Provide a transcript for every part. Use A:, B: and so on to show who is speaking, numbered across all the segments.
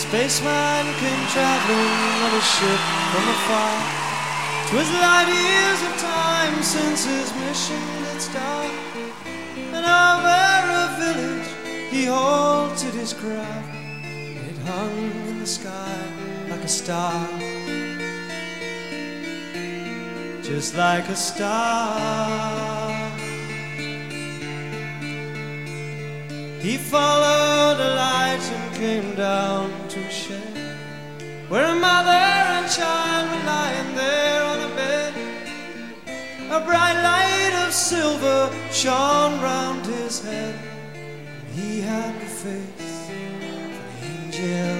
A: Spaceman came traveling on a ship from afar. 'Twas light years of time since his mission did start, and over a village he halted his craft. It hung in the sky like a star, just like a star. He followed the light and came down to a shed where a mother and child were lying there on a bed. A bright light of silver shone round his head. He had the face of an angel,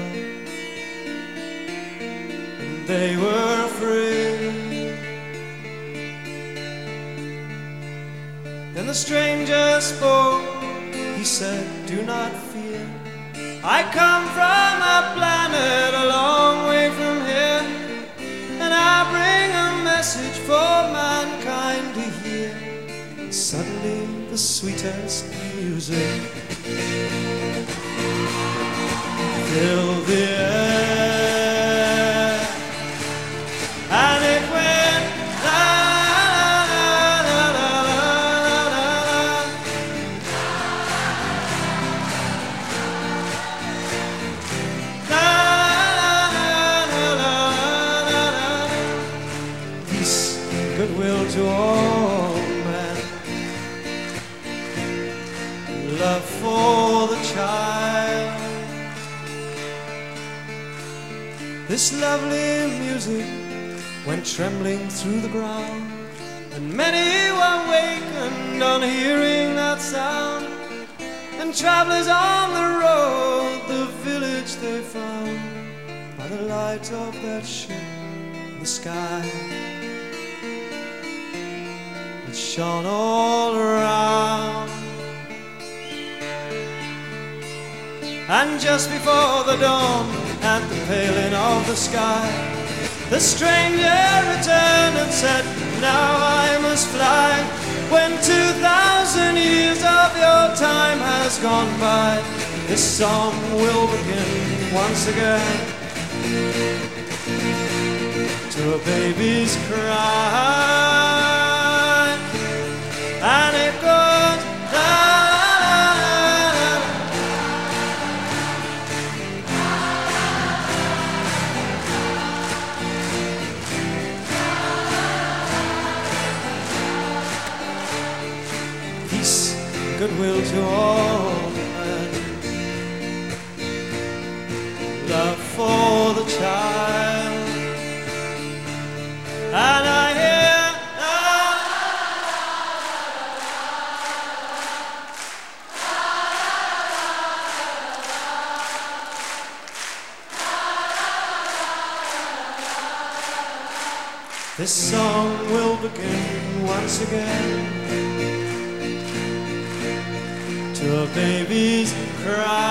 A: and they were afraid. Then the stranger spoke. He said, "Do not fear. I come from a planet a long way from here, and I bring a message for mankind to hear." And suddenly the sweetest music filled the air, and it went la la la la la la la. Peace, goodwill to all men, love for the child. This lovely music went trembling through the ground, and many were wakened on hearing that sound. And travelers on the road, the village they found by the light of that ship in the sky. It shone all around, and just before the dawn, at the paling of the sky, the stranger returned and said, "Now I must fly. When 2,000 years of your time has gone by, this song will begin once again to a baby's cry." And it goes la la la la. Peace, goodwill to all men, love for the child. And I hear this song will begin once again to a baby's cry.